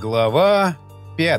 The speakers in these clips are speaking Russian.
Глава 5.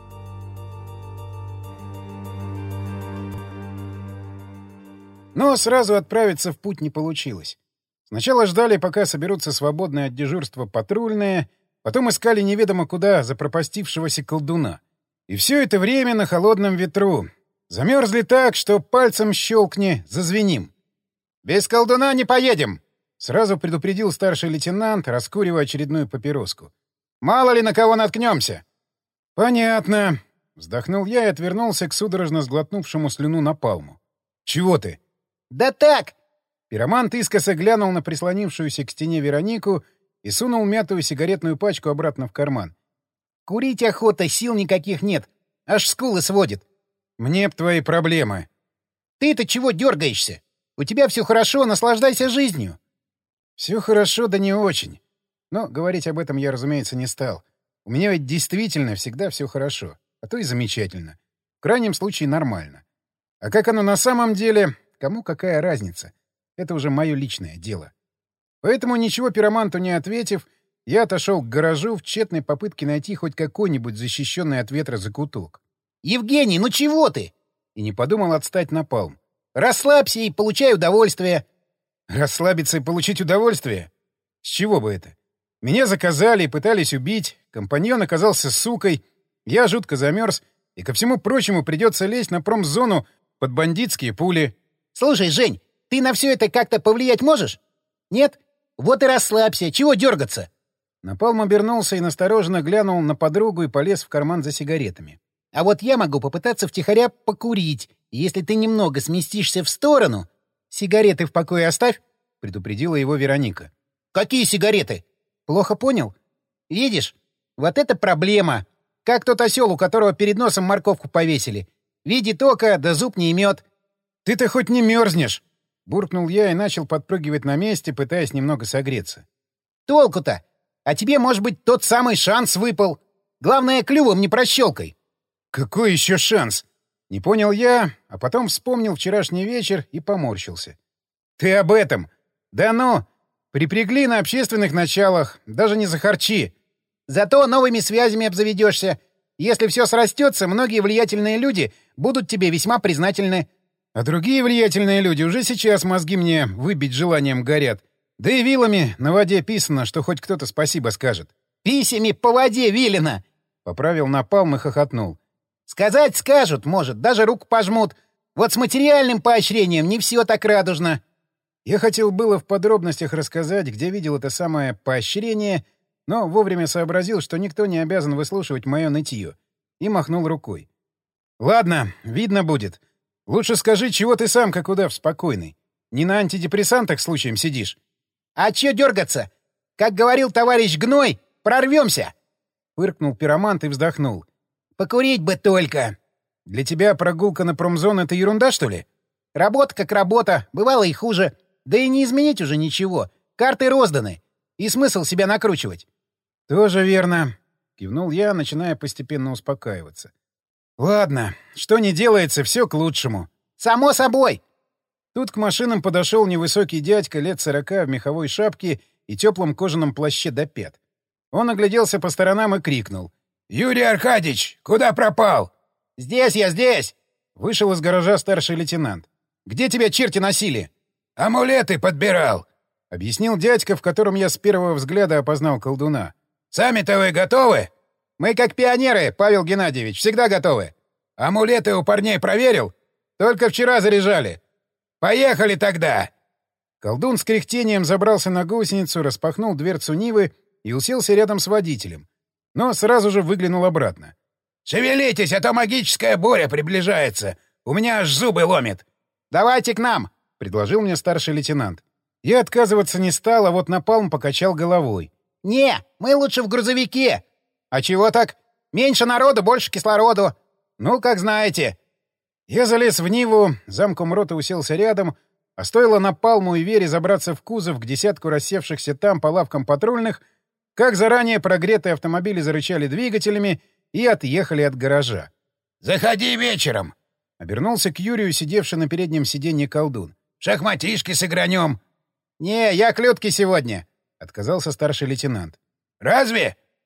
Но сразу отправиться в путь не получилось. Сначала ждали, пока соберутся свободные от дежурства патрульные, потом искали неведомо куда запропастившегося колдуна. И все это время на холодном ветру. Замерзли так, что пальцем щелкни, зазвеним. «Без колдуна не поедем!» — сразу предупредил старший лейтенант, раскуривая очередную папироску. «Мало ли на кого наткнемся!» «Понятно», — вздохнул я и отвернулся к судорожно сглотнувшему слюну напалму. «Чего ты?» «Да так!» Пиромант искоса глянул на прислонившуюся к стене Веронику и сунул мятую сигаретную пачку обратно в карман. «Курить охота, сил никаких нет. Аж скулы сводит». «Мне б твои проблемы». «Ты-то чего дергаешься? У тебя все хорошо, наслаждайся жизнью». «Все хорошо, да не очень. Но говорить об этом я, разумеется, не стал. У меня ведь действительно всегда все хорошо, а то и замечательно. В крайнем случае нормально. А как оно на самом деле, кому какая разница? Это уже мое личное дело». Поэтому, ничего пироманту не ответив, я отошел к гаражу в тщетной попытке найти хоть какой-нибудь защищенный от ветра закуток. «Евгений, ну чего ты?» И не подумал отстать напалм. «Расслабься и получай удовольствие». Расслабиться и получить удовольствие? С чего бы это? Меня заказали и пытались убить, компаньон оказался сукой, я жутко замерз, и ко всему прочему придется лезть на промзону под бандитские пули. «Слушай, Жень, ты на все это как-то повлиять можешь? Нет? Вот и расслабься, чего дергаться?» Напалм обернулся и настороженно глянул на подругу и полез в карман за сигаретами. «А вот я могу попытаться втихаря покурить, и если ты немного сместишься в сторону...» «Сигареты в покое оставь», — предупредила его Вероника. «Какие сигареты?» «Плохо понял?» «Видишь? Вот это проблема. Как тот осел, у которого перед носом морковку повесили. Видит око, да зуб не имет». «Ты-то хоть не мерзнешь!» — буркнул я и начал подпрыгивать на месте, пытаясь немного согреться. «Толку-то? А тебе, может быть, тот самый шанс выпал. Главное, клювом не прощелкай». «Какой еще шанс?» Не понял я, а потом вспомнил вчерашний вечер и поморщился. «Ты об этом? Да ну! Припрягли на общественных началах, даже не за харчи». «Зато новыми связями обзаведешься. Если все срастется, многие влиятельные люди будут тебе весьма признательны». А другие влиятельные люди уже сейчас мозги мне выбить желанием горят. Да и вилами на воде писано, что хоть кто-то спасибо скажет. «Писями по воде велено!» — поправил напалм и хохотнул. «Сказать скажут, может, даже руку пожмут. Вот с материальным поощрением не все так радужно». Я хотел было в подробностях рассказать, где видел это самое поощрение, но вовремя сообразил, что никто не обязан выслушивать мое нытье, и махнул рукой. «Ладно, видно будет. Лучше скажи, чего ты сам, как удав, спокойный. Не на антидепрессантах случаем сидишь?» «А чё дергаться? Как говорил товарищ Гной, прорвемся!» Фыркнул пиромант и вздохнул. «Покурить бы только!» «Для тебя прогулка на промзону — это ерунда, что ли?» «Работа как работа, бывало и хуже. Да и не изменить уже ничего. Карты розданы. И смысл себя накручивать?» «Тоже верно», — кивнул я, начиная постепенно успокаиваться. «Ладно, что не делается, все к лучшему». «Само собой!» Тут к машинам подошел невысокий дядька лет 40 в меховой шапке и теплом кожаном плаще до пят. Он огляделся по сторонам и крикнул. «Юрий Аркадьевич, куда пропал?» «Здесь я, здесь!» Вышел из гаража старший лейтенант. «Где тебя черти носили?» «Амулеты подбирал», — объяснил дядька, в котором я с первого взгляда опознал колдуна. «Сами-то вы готовы?» «Мы как пионеры, Павел Геннадьевич, всегда готовы». «Амулеты у парней проверил?» «Только вчера заряжали». «Поехали тогда!» Колдун с кряхтением забрался на гусеницу, распахнул дверцу Нивы и уселся рядом с водителем. Но сразу же выглянул обратно. «Шевелитесь, а то магическая буря приближается. У меня аж зубы ломит». «Давайте к нам», — предложил мне старший лейтенант. Я отказываться не стал, а вот напалм покачал головой. «Не, мы лучше в грузовике». «А чего так? Меньше народу, больше кислороду». «Ну, как знаете». Я залез в Ниву, замком роты уселся рядом, а стоило напалму и Вере забраться в кузов к десятку рассевшихся там по лавкам патрульных, как заранее прогретые автомобили зарычали двигателями и отъехали от гаража. «Заходи вечером!» — обернулся к Юрию, сидевший на переднем сиденье колдун. «Шахматишки сыгранем!» «Не, я к Людке сегодня!» — отказался старший лейтенант. «Разве?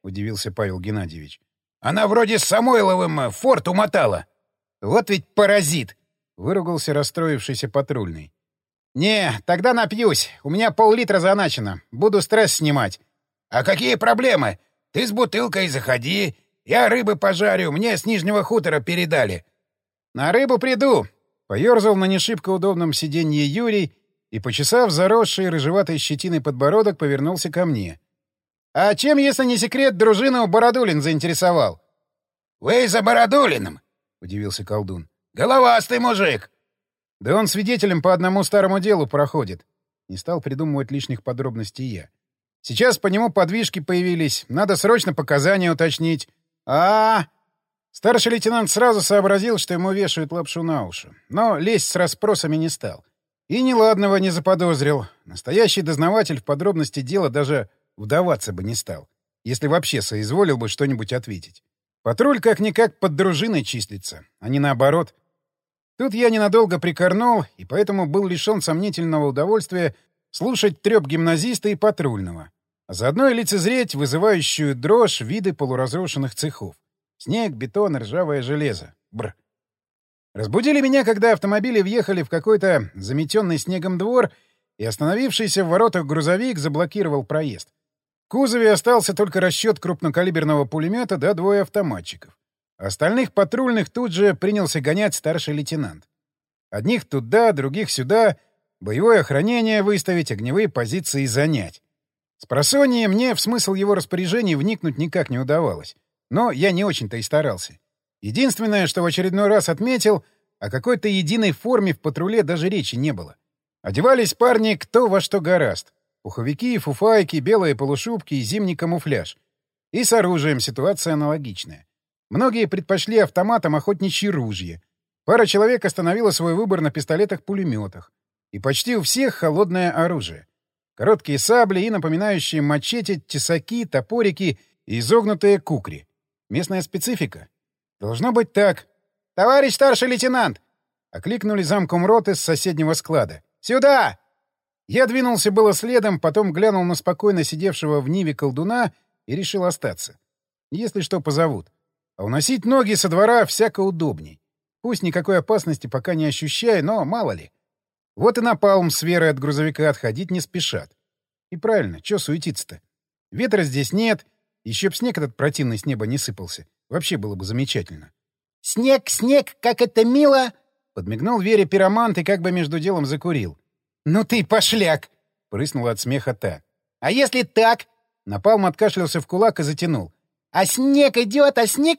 — удивился Павел Геннадьевич. Она вроде с Самойловым форт умотала. Вот ведь паразит! — выругался расстроившийся патрульный. «Не, тогда напьюсь. У меня пол-литра заначено. Буду стресс снимать». А какие проблемы? Ты с бутылкой заходи. Я рыбы пожарю. Мне с Нижнего хутора передали. «На рыбу приду!» — поерзал на нешибко удобном сиденье Юрий и, почесав заросший рыжеватой щетиной подбородок, повернулся ко мне. «А чем, если не секрет, дружину Бородулин заинтересовал?» «Вы за Бородулиным?» — удивился колдун. «Головастый мужик!» «Да он свидетелем по одному старому делу проходит». Не стал придумывать лишних подробностей я. «Сейчас по нему подвижки появились. Надо срочно показания уточнить». Старший лейтенант сразу сообразил, что ему вешают лапшу на уши. Но лезть с расспросами не стал. И неладного не заподозрил. Настоящий дознаватель в подробности дела даже вдаваться бы не стал, если вообще соизволил бы что-нибудь ответить. Патруль как-никак под дружиной числится, а не наоборот. Тут я ненадолго прикорнул, и поэтому был лишен сомнительного удовольствия слушать трёп гимназиста и патрульного, а заодно и лицезреть вызывающую дрожь виды полуразрушенных цехов. Снег, бетон, ржавое железо. Бр. Разбудили меня, когда автомобили въехали в какой-то заметенный снегом двор, и остановившийся в воротах грузовик заблокировал проезд. В кузове остался только расчет крупнокалиберного пулемета да 2 автоматчиков. А остальных патрульных тут же принялся гонять старший лейтенант. Одних туда, других сюда, боевое охранение выставить, огневые позиции занять. Спросонья мне в смысл его распоряжений вникнуть никак не удавалось. Но я не очень-то и старался. Единственное, что в очередной раз отметил, о какой-то единой форме в патруле даже речи не было. Одевались парни кто во что горазд. Пуховики, фуфайки, белые полушубки и зимний камуфляж. И с оружием ситуация аналогичная. Многие предпочли автоматам охотничьи ружья. Пара человек остановила свой выбор на пистолетах-пулеметах. И почти у всех холодное оружие. Короткие сабли и напоминающие мачете, тесаки, топорики и изогнутые кукри. Местная специфика. Должно быть так. «Товарищ старший лейтенант!» — окликнули замком роты с соседнего склада. «Сюда!» Я двинулся было следом, потом глянул на спокойно сидевшего в Ниве колдуна и решил остаться. Если что, позовут. А уносить ноги со двора всяко удобней. Пусть никакой опасности пока не ощущаю, но мало ли. Вот и напалм с Верой от грузовика отходить не спешат. И правильно, чё суетиться-то? Ветра здесь нет, еще б снег этот противный с неба не сыпался. Вообще было бы замечательно. «Снег, снег, как это мило!» — подмигнул Вере пиромант и как бы между делом закурил. «Ну ты пошляк!» — прыснула от смеха та. «А если так?» Напалм откашлялся в кулак и затянул. «А снег идет,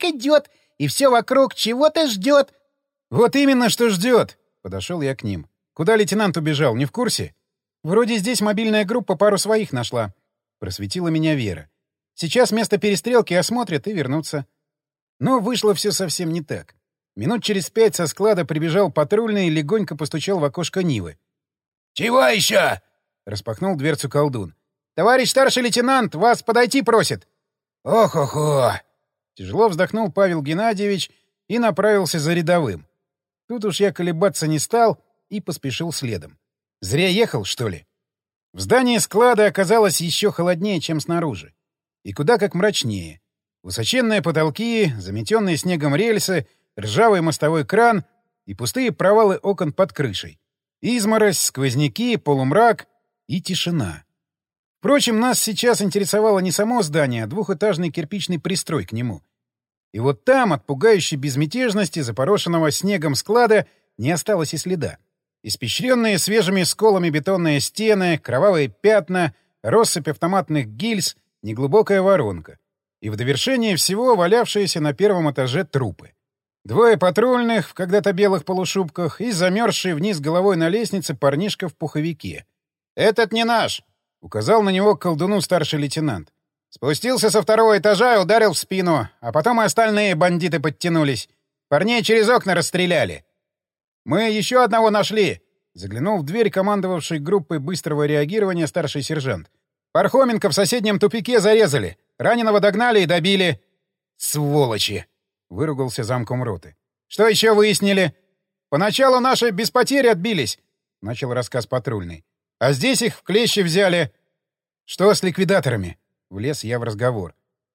и все вокруг чего-то ждет!» «Вот именно, что ждет!» — подошел я к ним. «Куда лейтенант убежал, не в курсе?» «Вроде здесь мобильная группа пару своих нашла», — просветила меня Вера. «Сейчас место перестрелки осмотрят и вернутся». Но вышло все совсем не так. Минут через 5 со склада прибежал патрульный и легонько постучал в окошко Нивы. «Чего еще?» — распахнул дверцу колдун. «Товарищ старший лейтенант, вас подойти просит!» «Ох-охо!» Тяжело вздохнул Павел Геннадьевич и направился за рядовым. Тут уж я колебаться не стал и поспешил следом. Зря ехал, что ли? В здании склада оказалось еще холоднее, чем снаружи. И куда как мрачнее. Высоченные потолки, заметенные снегом рельсы, ржавый мостовой кран и пустые провалы окон под крышей. Изморозь, сквозняки, полумрак и тишина. Впрочем, нас сейчас интересовало не само здание, а двухэтажный кирпичный пристрой к нему. И вот там, от пугающей безмятежности запорошенного снегом склада, не осталось и следа. Испещренные свежими сколами бетонные стены, кровавые пятна, россыпь автоматных гильз, неглубокая воронка. И в довершение всего валявшиеся на первом этаже трупы. 2 патрульных в когда-то белых полушубках и замерзший вниз головой на лестнице парнишка в пуховике. «Этот не наш!» — указал на него к колдуну старший лейтенант. «Спустился со 2-го этажа и ударил в спину, а потом и остальные бандиты подтянулись. Парней через окна расстреляли. Мы еще одного нашли!» — заглянул в дверь командовавший группой быстрого реагирования старший сержант. «Пархоменко в соседнем тупике зарезали. Раненого догнали и добили». «Сволочи!» — выругался замком роты. «Что еще выяснили?» «Поначалу наши без потери отбились», — начал рассказ патрульный. «А здесь их в клещи взяли». «Что с ликвидаторами?» — влез я в разговор.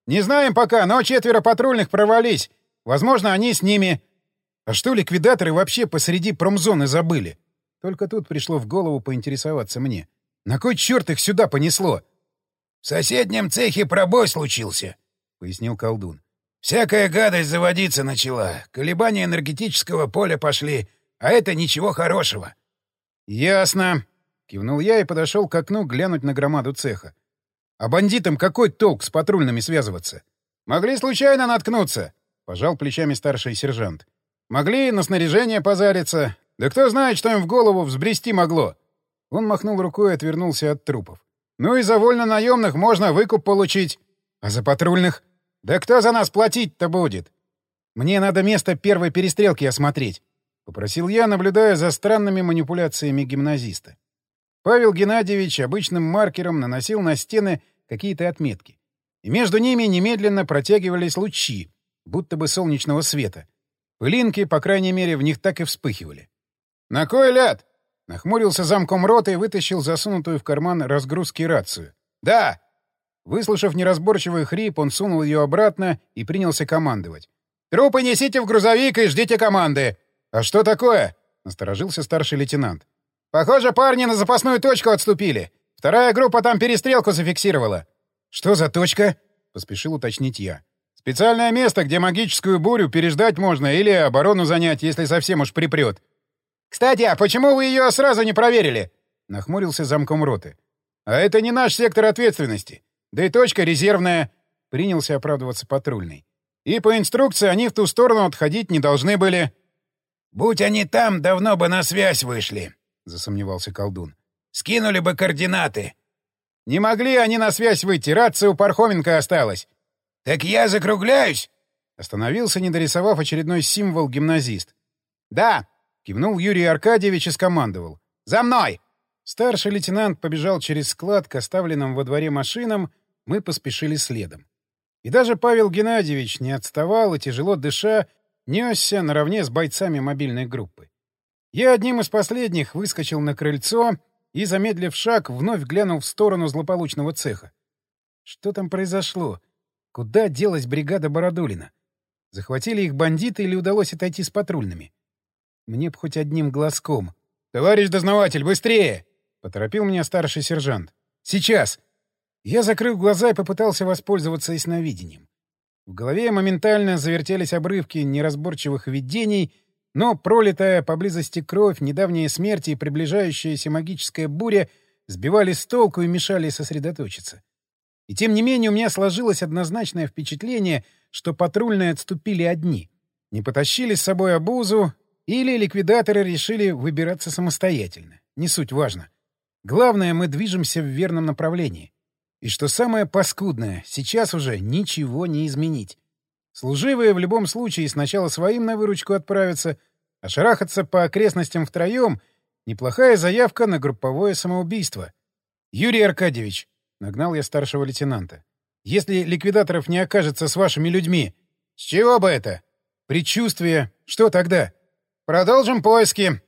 Не знаем пока, но 4 патрульных прорвались. Возможно, они с ними. А что ликвидаторы вообще посреди промзоны забыли? Только тут пришло в голову поинтересоваться мне. На кой черт их сюда понесло? — В соседнем цехе пробой случился, — пояснил колдун. — Всякая гадость заводиться начала. Колебания энергетического поля пошли, а это ничего хорошего. — Ясно. — кивнул я и подошел к окну глянуть на громаду цеха. — А бандитам какой толк с патрульными связываться? — Могли случайно наткнуться, — пожал плечами старший сержант. — Могли на снаряжение позариться. Да кто знает, что им в голову взбрести могло. Он махнул рукой и отвернулся от трупов. Ну и за вольно-наемных можно выкуп получить. А за патрульных? Да кто за нас платить-то будет? Мне надо место первой перестрелки осмотреть, — попросил я, наблюдая за странными манипуляциями гимназиста. Павел Геннадьевич обычным маркером наносил на стены какие-то отметки. И между ними немедленно протягивались лучи, будто бы солнечного света. Пылинки, по крайней мере, в них так и вспыхивали. «На кой ляд?» — нахмурился замком роты и вытащил засунутую в карман разгрузки рацию. «Да!» Выслушав неразборчивый хрип, он сунул ее обратно и принялся командовать. «Трупы несите в грузовик и ждите команды!» «А что такое?» — насторожился старший лейтенант. «Похоже, парни на запасную точку отступили. Вторая группа там перестрелку зафиксировала». «Что за точка?» — поспешил уточнить я. «Специальное место, где магическую бурю переждать можно или оборону занять, если совсем уж припрет». «Кстати, а почему вы ее сразу не проверили?» — нахмурился замком роты. «А это не наш сектор ответственности. Да и точка резервная», — принялся оправдываться патрульный. «И по инструкции они в ту сторону отходить не должны были». «Будь они там, давно бы на связь вышли», — засомневался колдун. «Скинули бы координаты». «Не могли они на связь выйти, рация у Пархоменко осталась». «Так я закругляюсь?» — остановился, не дорисовав очередной символ гимназист. «Да», — кивнул Юрий Аркадьевич и скомандовал. «За мной!» Старший лейтенант побежал через склад к оставленным во дворе машинам, мы поспешили следом. И даже Павел Геннадьевич не отставал и, тяжело дыша, несся наравне с бойцами мобильной группы. Я одним из последних выскочил на крыльцо и, замедлив шаг, вновь глянул в сторону злополучного цеха. Что там произошло? Куда делась бригада Бородулина? Захватили их бандиты или удалось отойти с патрульными? Мне б хоть одним глазком. «Товарищ дознаватель, быстрее!» — поторопил меня старший сержант. «Сейчас!» Я закрыл глаза и попытался воспользоваться ясновидением. В голове моментально завертелись обрывки неразборчивых видений, но пролитая поблизости кровь, недавние смерти и приближающаяся магическая буря сбивали с толку и мешали сосредоточиться. И тем не менее у меня сложилось однозначное впечатление, что патрульные отступили одни, не потащили с собой обузу или ликвидаторы решили выбираться самостоятельно. Не суть важно. Главное, мы движемся в верном направлении. И что самое паскудное, сейчас уже ничего не изменить. Служивые в любом случае сначала своим на выручку отправятся, а шарахаться по окрестностям втроем — неплохая заявка на групповое самоубийство. «Юрий Аркадьевич», — нагнал я старшего лейтенанта, — «если ликвидаторов не окажется с вашими людьми...» «С чего бы это?» «Предчувствие. Что тогда?» «Продолжим поиски.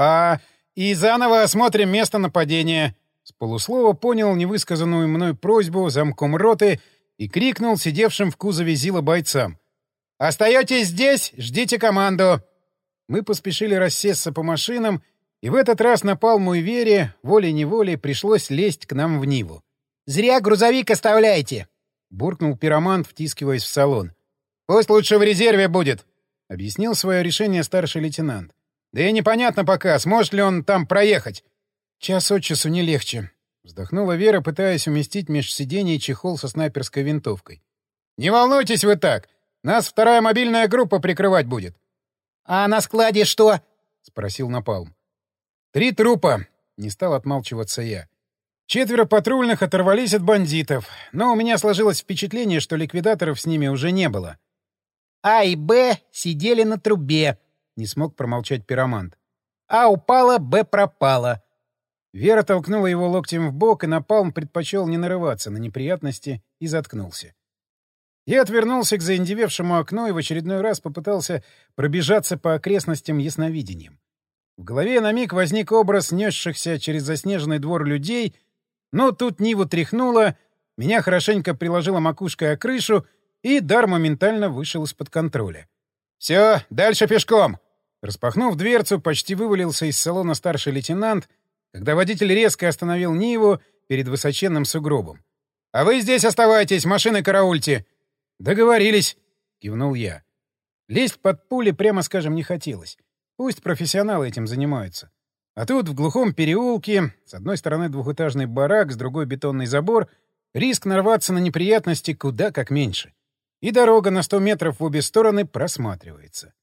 И заново осмотрим место нападения». С полуслова понял невысказанную мной просьбу замком роты и крикнул сидевшим в кузове ЗИЛа бойцам. «Остаетесь здесь, ждите команду!» Мы поспешили рассесться по машинам, и в этот раз на Палму и Вере волей-неволей пришлось лезть к нам в Ниву. «Зря грузовик оставляете!» — буркнул пиромант, втискиваясь в салон. «Пусть лучше в резерве будет!» — объяснил свое решение старший лейтенант. «Да и непонятно пока, сможет ли он там проехать. Час от часу не легче», — вздохнула Вера, пытаясь уместить меж сидений чехол со снайперской винтовкой. «Не волнуйтесь вы так! Нас вторая мобильная группа прикрывать будет». «А на складе что?» — спросил Напалм. 3 трупа», — не стал отмалчиваться я. 4 патрульных оторвались от бандитов, но у меня сложилось впечатление, что ликвидаторов с ними уже не было. «А и Б сидели на трубе», — не смог промолчать пиромант. «А упала, Б пропала». Вера толкнула его локтем в бок, и Напалм предпочел не нарываться на неприятности и заткнулся. Я отвернулся к заиндевевшему окну и в очередной раз попытался пробежаться по окрестностям ясновидением. В голове на миг возник образ несшихся через заснеженный двор людей, но тут Ниву тряхнуло, меня хорошенько приложило макушкой о крышу, и дар моментально вышел из-под контроля. «Все, дальше пешком!» Распахнув дверцу, почти вывалился из салона старший лейтенант, когда водитель резко остановил Ниву перед высоченным сугробом. «А вы здесь оставайтесь, машины караульте!» «Договорились!» — кивнул я. Лезть под пули, прямо скажем, не хотелось. Пусть профессионалы этим занимаются. А тут, в глухом переулке, с одной стороны двухэтажный барак, с другой бетонный забор, риск нарваться на неприятности куда как меньше. И дорога на 100 метров в обе стороны просматривается.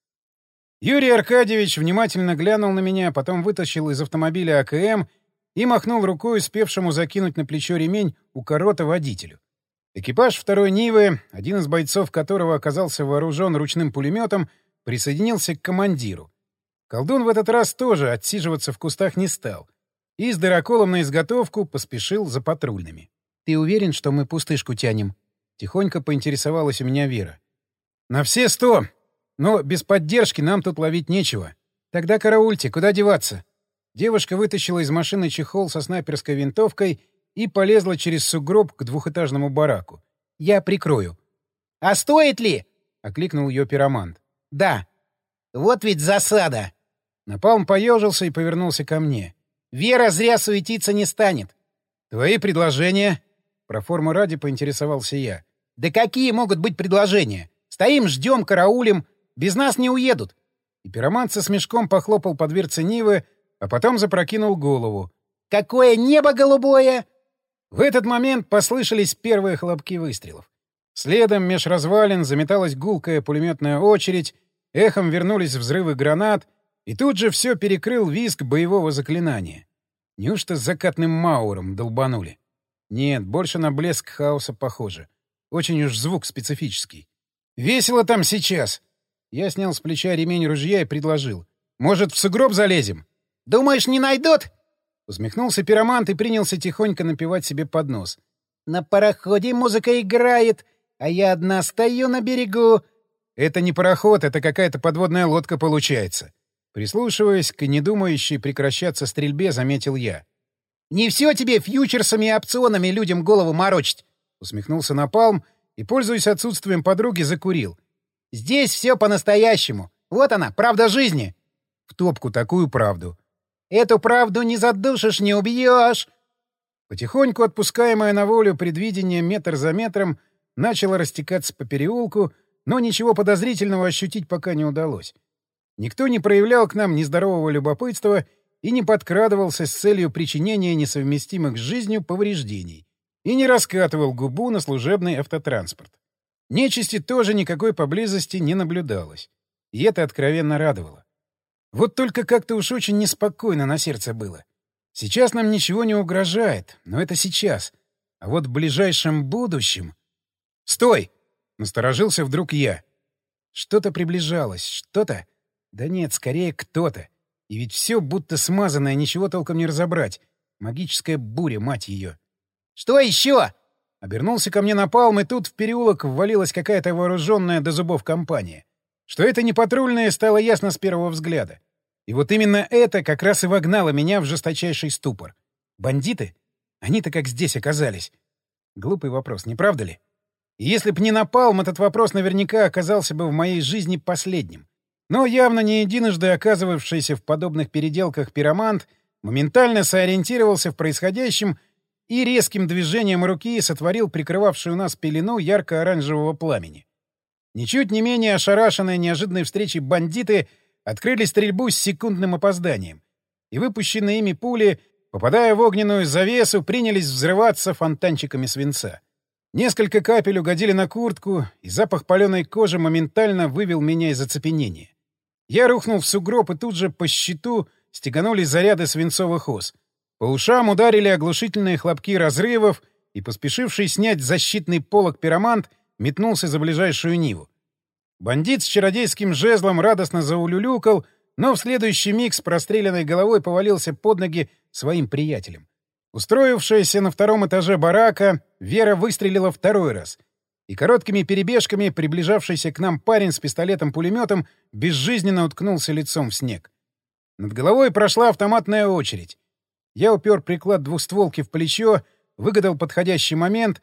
Юрий Аркадьевич внимательно глянул на меня, потом вытащил из автомобиля АКМ и махнул рукой успевшему закинуть на плечо ремень у корота водителю. Экипаж второй Нивы, один из бойцов которого оказался вооружен ручным пулеметом, присоединился к командиру. Колдун в этот раз тоже отсиживаться в кустах не стал и с дыроколом на изготовку поспешил за патрульными. «Ты уверен, что мы пустышку тянем?» — тихонько поинтересовалась у меня Вера. «На все 100! Но без поддержки нам тут ловить нечего. Тогда караульте, куда деваться?» Девушка вытащила из машины чехол со снайперской винтовкой и полезла через сугроб к двухэтажному бараку. «Я прикрою». «А стоит ли?» — окликнул ее пиромант. «Да». «Вот ведь засада!» Напалм поежился и повернулся ко мне. «Вера зря суетиться не станет». «Твои предложения?» Про форму ради поинтересовался я. «Да какие могут быть предложения? Стоим, ждем, караулим. Без нас не уедут». И пиромант со смешком похлопал по дверце Нивы, а потом запрокинул голову. «Какое небо голубое!» В этот момент послышались первые хлопки выстрелов. Следом меж развалин заметалась гулкая пулеметная очередь, эхом вернулись взрывы гранат, и тут же все перекрыл визг боевого заклинания. Неужто с закатным мауром долбанули? Нет, больше на блеск хаоса похоже. Очень уж звук специфический. «Весело там сейчас!» Я снял с плеча ремень ружья и предложил. «Может, в сугроб залезем?» «Думаешь, не найдут?» Усмехнулся пиромант и принялся тихонько напевать себе под нос. «На пароходе музыка играет, а я одна стою на берегу». «Это не пароход, это какая-то подводная лодка получается». Прислушиваясь к недумающей прекращаться стрельбе, заметил я. «Не все тебе фьючерсами и опционами людям голову морочить!» Усмехнулся Напалм и, пользуясь отсутствием подруги, закурил. «Здесь все по-настоящему. Вот она, правда жизни!» В топку такую правду. «Эту правду не задушишь, не убьешь!» Потихоньку отпускаемое на волю предвидение метр за метром начало растекаться по переулку, но ничего подозрительного ощутить пока не удалось. Никто не проявлял к нам нездорового любопытства и не подкрадывался с целью причинения несовместимых с жизнью повреждений и не раскатывал губу на служебный автотранспорт. Нечисти тоже никакой поблизости не наблюдалось, и это откровенно радовало. Вот только как-то уж очень неспокойно на сердце было. Сейчас нам ничего не угрожает, но это сейчас. А вот в ближайшем будущем... «Стой!» — насторожился вдруг я. Что-то приближалось, что-то... Да нет, скорее кто-то. И ведь все будто смазанное, ничего толком не разобрать. Магическая буря, мать ее. «Что еще?» Обернулся ко мне Напалм, и тут в переулок ввалилась какая-то вооруженная до зубов компания. Что это не патрульные, стало ясно с первого взгляда. И вот именно это как раз и вогнало меня в жесточайший ступор. Бандиты? Они-то как здесь оказались? Глупый вопрос, не правда ли? И если б не Напалм, этот вопрос наверняка оказался бы в моей жизни последним. Но явно не единожды оказывавшийся в подобных переделках пиромант моментально сориентировался в происходящем и резким движением руки сотворил прикрывавшую нас пелену ярко-оранжевого пламени. Ничуть не менее ошарашенные неожиданной встречей бандиты открыли стрельбу с секундным опозданием, и выпущенные ими пули, попадая в огненную завесу, принялись взрываться фонтанчиками свинца. Несколько капель угодили на куртку, и запах паленой кожи моментально вывел меня из оцепенения. Я рухнул в сугроб, и тут же по щиту стеганулись заряды свинцовых ос. По ушам ударили оглушительные хлопки разрывов, и поспешивший снять защитный полог пиромант метнулся за ближайшую Ниву. Бандит с чародейским жезлом радостно заулюлюкал, но в следующий миг с простреленной головой повалился под ноги своим приятелям. Устроившаяся на втором этаже барака, Вера выстрелила второй раз, и короткими перебежками приближавшийся к нам парень с пистолетом-пулеметом безжизненно уткнулся лицом в снег. Над головой прошла автоматная очередь. Я упер приклад двухстволки в плечо, выгадал подходящий момент,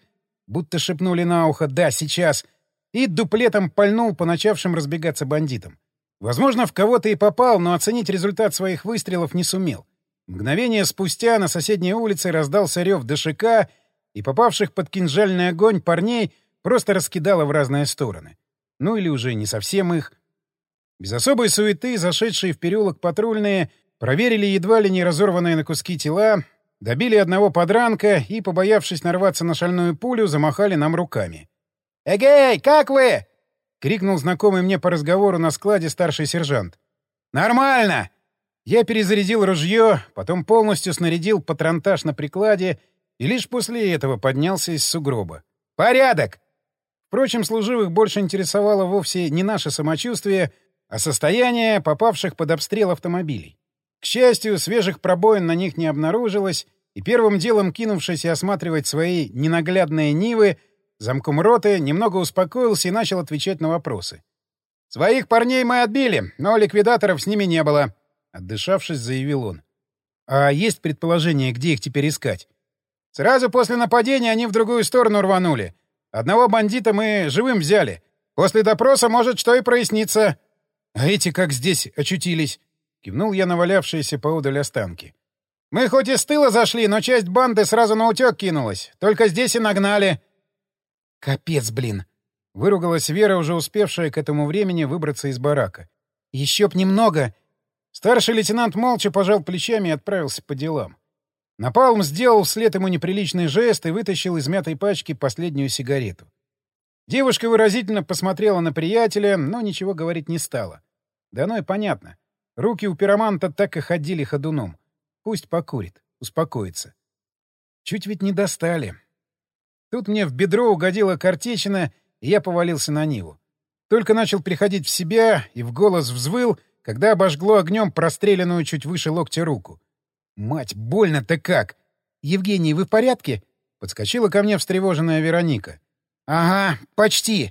будто шепнули на ухо «да, сейчас», и дуплетом пальнул по начавшим разбегаться бандитам. Возможно, в кого-то и попал, но оценить результат своих выстрелов не сумел. Мгновение спустя на соседней улице раздался рев ДШК, и попавших под кинжальный огонь парней просто раскидало в разные стороны. Ну или уже не совсем их. Без особой суеты зашедшие в переулок патрульные проверили едва ли не разорванные на куски тела, добили одного подранка и, побоявшись нарваться на шальную пулю, замахали нам руками. «Эгей, как вы?» — крикнул знакомый мне по разговору на складе старший сержант. «Нормально!» Я перезарядил ружье, потом полностью снарядил патронтаж на прикладе и лишь после этого поднялся из сугроба. «Порядок!» Впрочем, служивых больше интересовало вовсе не наше самочувствие, а состояние попавших под обстрел автомобилей. К счастью, свежих пробоин на них не обнаружилось, и первым делом кинувшись осматривать свои ненаглядные нивы, замком роты немного успокоился и начал отвечать на вопросы. «Своих парней мы отбили, но ликвидаторов с ними не было», — отдышавшись, заявил он. «А есть предположение, где их теперь искать?» «Сразу после нападения они в другую сторону рванули. Одного бандита мы живым взяли. После допроса может что и прояснится». «А эти как здесь очутились?» — кивнул я на валявшиеся поодаль останки. «Мы хоть и с тыла зашли, но часть банды сразу наутёк кинулась. Только здесь и нагнали». «Капец, блин!» — выругалась Вера, уже успевшая к этому времени выбраться из барака. «Еще б немного!» Старший лейтенант молча пожал плечами и отправился по делам. Напалм сделал вслед ему неприличный жест и вытащил из мятой пачки последнюю сигарету. Девушка выразительно посмотрела на приятеля, но ничего говорить не стала. Да оно и понятно. Руки у пироманта так и ходили ходуном. Пусть покурит, успокоится. Чуть ведь не достали. Тут мне в бедро угодила картечина, и я повалился на Ниву. Только начал приходить в себя и в голос взвыл, когда обожгло огнем простреленную чуть выше локтя руку. Мать, больно-то как! Евгений, вы в порядке? Подскочила ко мне встревоженная Вероника. Ага, почти.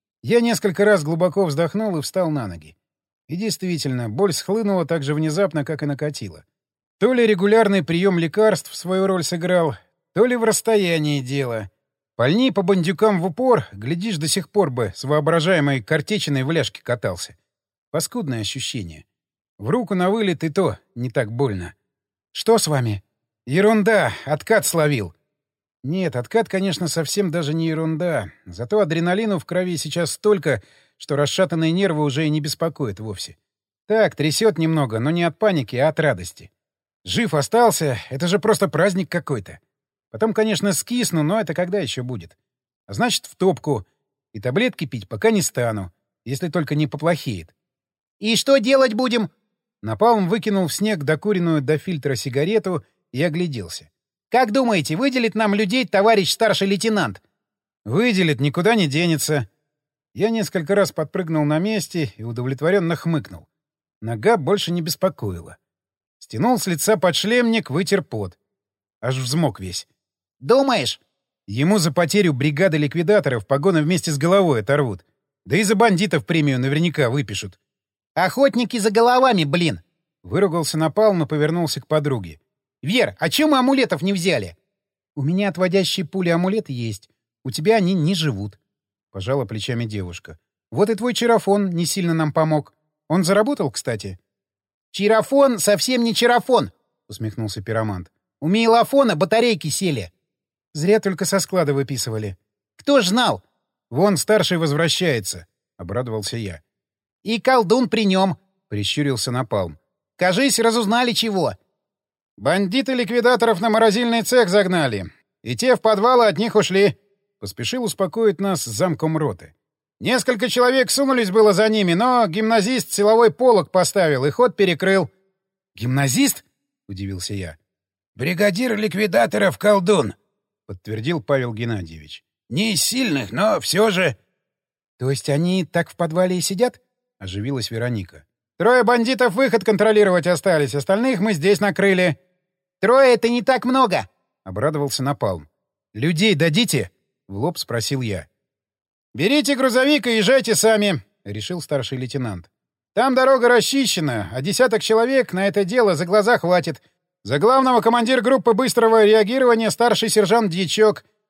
Я несколько раз глубоко вздохнул и встал на ноги. И действительно, боль схлынула так же внезапно, как и накатила. То ли регулярный прием лекарств свою роль сыграл, то ли в расстоянии дело. Пальни по бандюкам в упор, глядишь, до сих пор бы с воображаемой картечиной в ляжке катался. Паскудное ощущение. В руку на вылет и то не так больно. «Что с вами?» «Ерунда, откат словил». Нет, откат, конечно, совсем даже не ерунда. Зато адреналину в крови сейчас столько, что расшатанные нервы уже и не беспокоят вовсе. Так, трясет немного, но не от паники, а от радости. Жив остался, это же просто праздник какой-то. Потом, конечно, скисну, но это когда еще будет? А значит, в топку. И таблетки пить пока не стану, если только не поплохеет. «И что делать будем?» Напалм выкинул в снег докуренную до фильтра сигарету и огляделся. «Как думаете, выделит нам людей товарищ старший лейтенант?» «Выделит, никуда не денется». Я несколько раз подпрыгнул на месте и удовлетворенно хмыкнул. Нога больше не беспокоила. Стянул с лица подшлемник, вытер пот. Аж взмок весь. «Думаешь?» Ему за потерю бригады ликвидаторов погоны вместе с головой оторвут. Да и за бандитов премию наверняка выпишут. «Охотники за головами, блин!» Выругался Напалм, но повернулся к подруге. «Вер, а чем мы амулетов не взяли?» «У меня отводящие пули амулет есть. У тебя они не живут», — пожала плечами девушка. «Вот и твой чарафон не сильно нам помог. Он заработал, кстати?» «Чарафон совсем не чарафон», — усмехнулся пиромант. «У мейлофона батарейки сели». «Зря только со склада выписывали». «Кто ж знал?» «Вон старший возвращается», — обрадовался я. «И колдун при нем», — прищурился Напалм. «Кажись, разузнали чего». «Бандиты ликвидаторов на морозильный цех загнали. И те в подвалы от них ушли», — поспешил успокоить нас замком роты. «Несколько человек сунулись было за ними, но гимназист силовой полог поставил и ход перекрыл». «Гимназист?» — удивился я. «Бригадир ликвидаторов колдун», — подтвердил Павел Геннадьевич. «Не из сильных, но все же...» «То есть они так в подвале и сидят?» — оживилась Вероника. «Трое бандитов выход контролировать остались, остальных мы здесь накрыли». «Трое — это не так много!» — обрадовался Напалм. «Людей дадите?» — в лоб спросил я. «Берите грузовик и езжайте сами», — решил старший лейтенант. «Там дорога расчищена, а 10 человек на это дело за глаза хватит. За главного командир группы быстрого реагирования старший сержант Дьячок.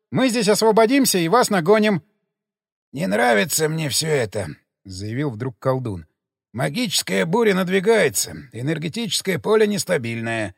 Мы здесь освободимся и вас нагоним. — Не нравится мне все это, — заявил вдруг колдун. — Магическая буря надвигается, энергетическое поле нестабильное.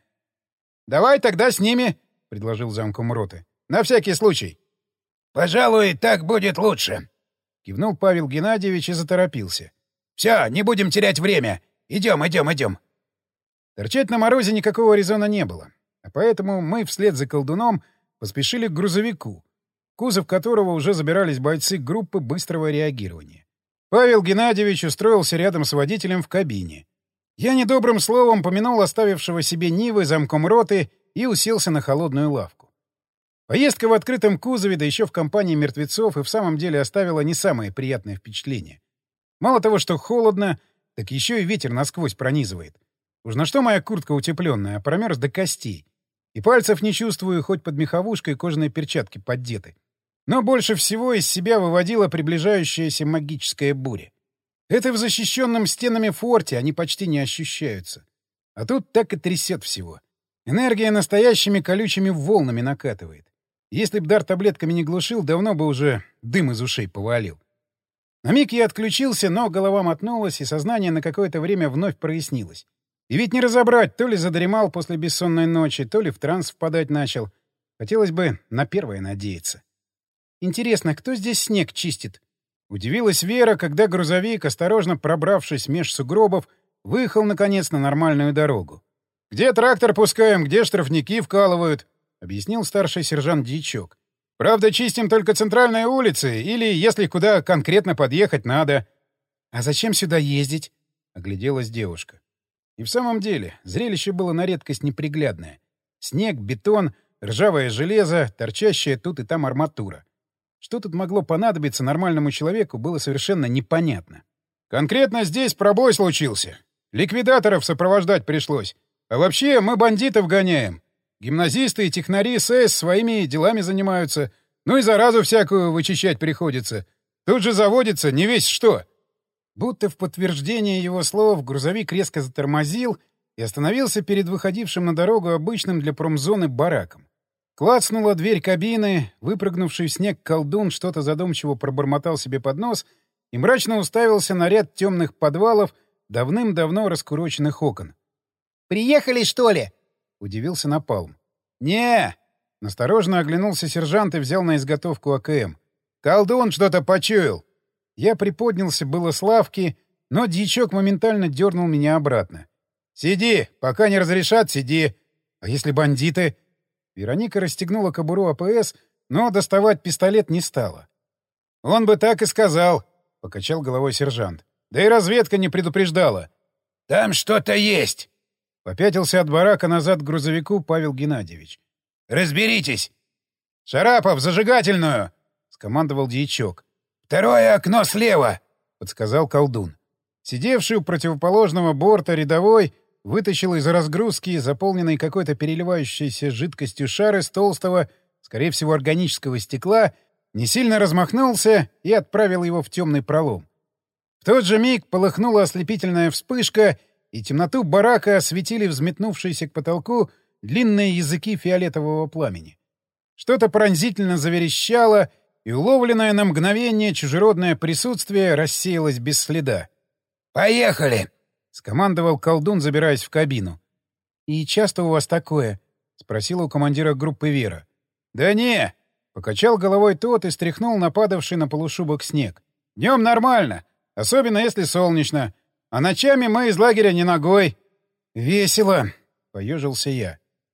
— Давай тогда с ними, — предложил замком роты. — На всякий случай. — Пожалуй, так будет лучше. Кивнул Павел Геннадьевич и заторопился. — Все, не будем терять время. Идем, идем, идем. Торчать на морозе никакого резона не было, а поэтому мы вслед за колдуном поспешили к грузовику, в кузов которого уже забирались бойцы группы быстрого реагирования. Павел Геннадьевич устроился рядом с водителем в кабине. Я недобрым словом помянул оставившего себе Нивы замком роты и уселся на холодную лавку. Поездка в открытом кузове, да еще в компании мертвецов, и в самом деле оставила не самое приятное впечатление. Мало того, что холодно, так еще и ветер насквозь пронизывает. Уж на что моя куртка утепленная, а промерз до костей. И пальцев не чувствую, хоть под меховушкой кожаные перчатки поддеты. Но больше всего из себя выводила приближающаяся магическая буря. Это в защищенном стенами форте они почти не ощущаются. А тут так и трясет всего. Энергия настоящими колючими волнами накатывает. Если б дар таблетками не глушил, давно бы уже дым из ушей повалил. На миг я отключился, но голова мотнулась, и сознание на какое-то время вновь прояснилось. И ведь не разобрать, то ли задремал после бессонной ночи, то ли в транс впадать начал. Хотелось бы на первое надеяться. Интересно, кто здесь снег чистит? Удивилась Вера, когда грузовик, осторожно пробравшись меж сугробов, выехал, наконец, на нормальную дорогу. — Где трактор пускаем, где штрафники вкалывают, — объяснил старший сержант Дьячок. — Правда, чистим только центральные улицы, или если куда конкретно подъехать надо. — А зачем сюда ездить? — огляделась девушка. И в самом деле, зрелище было на редкость неприглядное. Снег, бетон, ржавое железо, торчащая тут и там арматура. Что тут могло понадобиться нормальному человеку, было совершенно непонятно. Конкретно здесь пробой случился. Ликвидаторов сопровождать пришлось. А вообще мы бандитов гоняем. Гимназисты и технари СС своими делами занимаются. Ну и заразу всякую вычищать приходится. Тут же заводится не весь что. Будто в подтверждение его слов грузовик резко затормозил и остановился перед выходившим на дорогу обычным для промзоны бараком. Клацнула дверь кабины, выпрыгнувший в снег колдун что-то задумчиво пробормотал себе под нос и мрачно уставился на ряд темных подвалов, давным-давно раскуроченных окон. «Приехали, что ли?» — удивился Напалм. «Не!» — настороженно оглянулся сержант и взял на изготовку АКМ. «Колдун что-то почуял!» Я приподнялся было с лавки, но дьячок моментально дернул меня обратно. «Сиди! Пока не разрешат, сиди! А если бандиты?» Вероника расстегнула кобуру АПС, но доставать пистолет не стала. «Он бы так и сказал», — покачал головой сержант. «Да и разведка не предупреждала». «Там что-то есть!» — попятился от барака назад к грузовику Павел Геннадьевич. «Разберитесь!» «Шарапов, зажигательную!» — скомандовал дьячок. «Второе окно слева!» — подсказал колдун. Сидевший у противоположного борта рядовой вытащил из разгрузки, заполненной какой-то переливающейся жидкостью шар из толстого, скорее всего, органического стекла, не сильно размахнулся и отправил его в темный пролом. В тот же миг полыхнула ослепительная вспышка, и темноту барака осветили взметнувшиеся к потолку длинные языки фиолетового пламени. Что-то пронзительно заверещало, и уловленное на мгновение чужеродное присутствие рассеялось без следа. «Поехали!» — скомандовал колдун, забираясь в кабину. «И часто у вас такое?» — спросила у командира группы Вера. «Да не!» — покачал головой тот и стряхнул нападавший на полушубок снег. «Днем нормально, особенно если солнечно. А ночами мы из лагеря не ногой». «Весело!» — поежился я.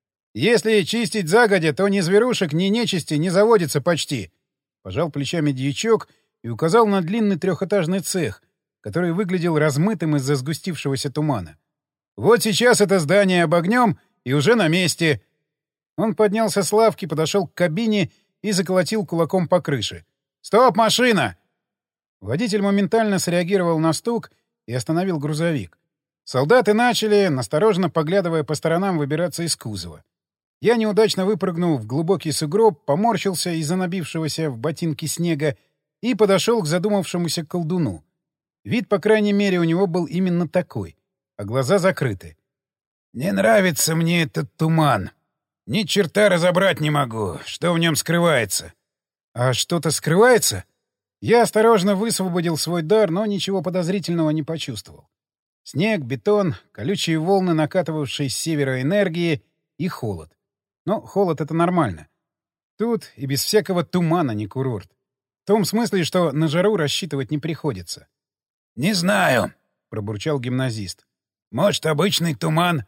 «Если чистить загодя, то ни зверушек, ни нечисти не заводится почти». Пожал плечами дьячок и указал на длинный трехэтажный цех, который выглядел размытым из-за сгустившегося тумана. «Вот сейчас это здание обогнем, и уже на месте». Он поднялся с лавки, подошел к кабине и заколотил кулаком по крыше. «Стоп, машина!» Водитель моментально среагировал на стук и остановил грузовик. Солдаты начали, настороженно поглядывая по сторонам, выбираться из кузова. Я неудачно выпрыгнул в глубокий сугроб, поморщился из-за набившегося в ботинки снега и подошел к задумавшемуся колдуну. Вид, по крайней мере, у него был именно такой, а глаза закрыты. «Не нравится мне этот туман. Ни черта разобрать не могу, что в нем скрывается», А что-то скрывается? Я осторожно высвободил свой дар, но ничего подозрительного не почувствовал. Снег, бетон, колючие волны, накатывавшие с севера энергии, и холод. Но холод — это нормально. Тут и без всякого тумана не курорт. В том смысле, что на жару рассчитывать не приходится. — Не знаю, — пробурчал гимназист. — Может, обычный туман?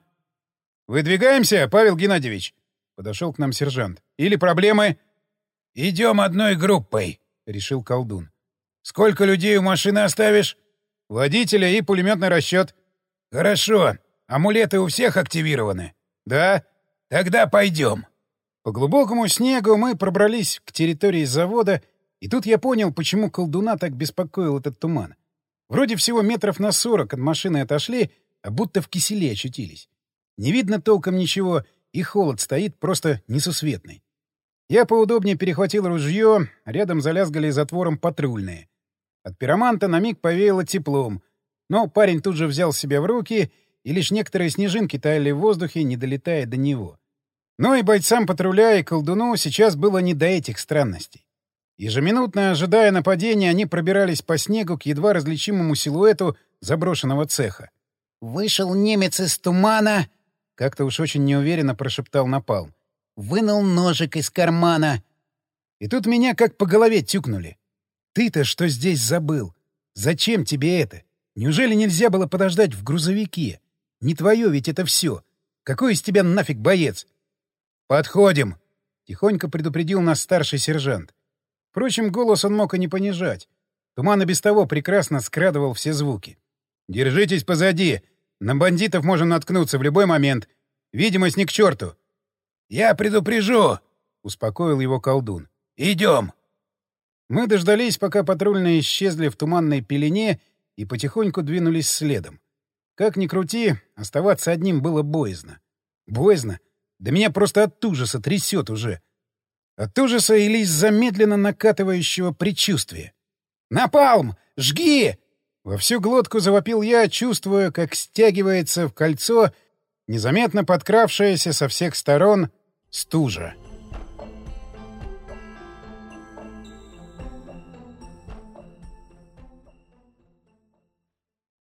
— Выдвигаемся, Павел Геннадьевич? — подошел к нам сержант. — Или проблемы? — Идем одной группой, — решил колдун. — Сколько людей у машины оставишь? — Водителя и пулеметный расчет. — Хорошо. Амулеты у всех активированы? — Да. — Тогда пойдем. По глубокому снегу мы пробрались к территории завода, и тут я понял, почему колдуна так беспокоил этот туман. Вроде всего метров на 40 от машины отошли, а будто в киселе очутились. Не видно толком ничего, и холод стоит просто несусветный. Я поудобнее перехватил ружье, рядом залязгали затвором патрульные. От пироманта на миг повеяло теплом, но парень тут же взял себя в руки, и лишь некоторые снежинки таяли в воздухе, не долетая до него. Но и бойцам патруля, и колдуну сейчас было не до этих странностей. Ежеминутно ожидая нападения, они пробирались по снегу к едва различимому силуэту заброшенного цеха. «Вышел немец из тумана!» — как-то уж очень неуверенно прошептал Напалм. «Вынул ножик из кармана!» И тут меня как по голове тюкнули. «Ты-то что здесь забыл? Зачем тебе это? Неужели нельзя было подождать в грузовике? Не твое ведь это все. Какой из тебя нафиг боец?» «Подходим!» — тихонько предупредил нас старший сержант. Впрочем, голос он мог и не понижать. Туман и без того прекрасно скрадывал все звуки. «Держитесь позади. На бандитов можем наткнуться в любой момент. Видимость ни к черту». «Я предупрежу!» — успокоил его колдун. «Идем!» Мы дождались, пока патрульные исчезли в туманной пелене, и потихоньку двинулись следом. Как ни крути, оставаться одним было боязно. Боязно? Да меня просто от ужаса трясет уже. От ужаса или из-за медленно накатывающего предчувствия. «Напалм! Жги!» Во всю глотку завопил я, чувствуя, как стягивается в кольцо незаметно подкравшаяся со всех сторон стужа.